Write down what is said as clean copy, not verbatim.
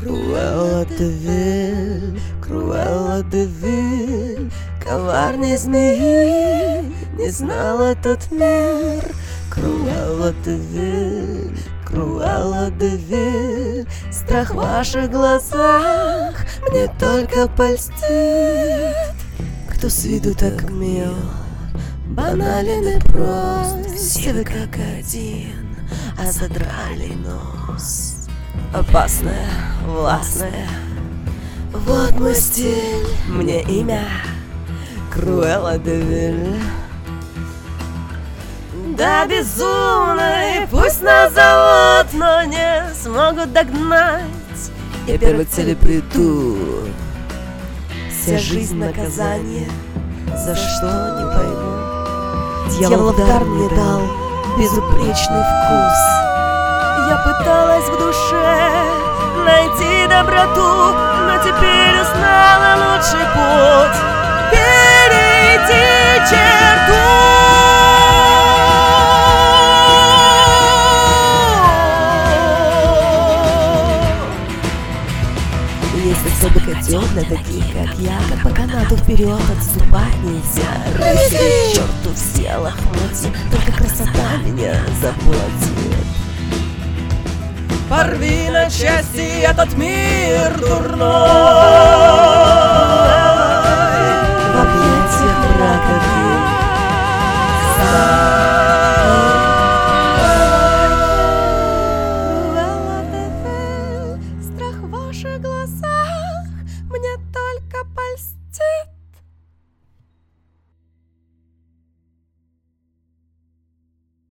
Круэлла де Виль, Круэлла де Виль, коварней змеи не знал этот мир. Круэлла де Виль, Круэлла де Виль, страх в ваших глазах мне только польстит. Кто с виду так мил, банален и прост, все вы как один, а задрали нос. Опасная, властная, вот мой стиль, мне имя Круэлла де Виль. Да, безумный, пусть нас зовут, но не смогут догнать. Я первой к цели приду. Вся жизнь наказание, за что не пойму. Дьявол в дар мне дал безупречный вкус. Я пыталась в душе найти доброту, но теперь узнала лучший путь — перейти черту. Есть особый котел для таких, как я, как по канату вперед отступать нельзя. Рыси к черту все лохмотья, только красота меня заботит. Порви на части этот мир дурной.